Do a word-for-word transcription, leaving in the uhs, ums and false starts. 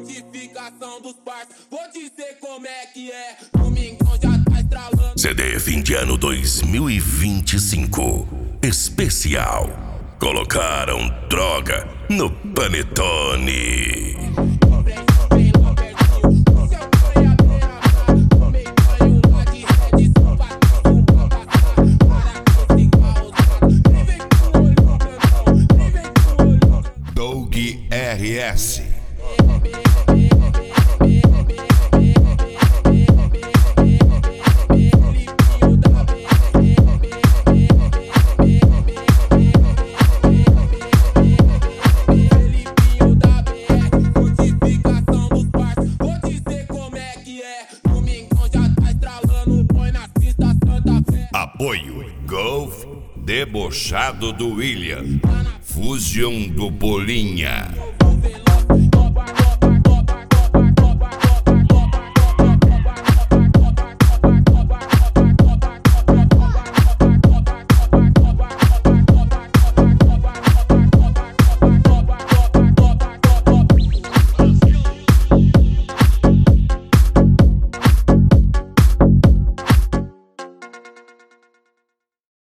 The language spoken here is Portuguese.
Notificação dos parceiros, vou dizer como é que é. Domingão já tá estralando. C D fim de ano dois mil e vinte e cinco especial. Colocaram droga no panetone. Doug R S. Apoio Golf Debochado do William, Fusion do Bolinha.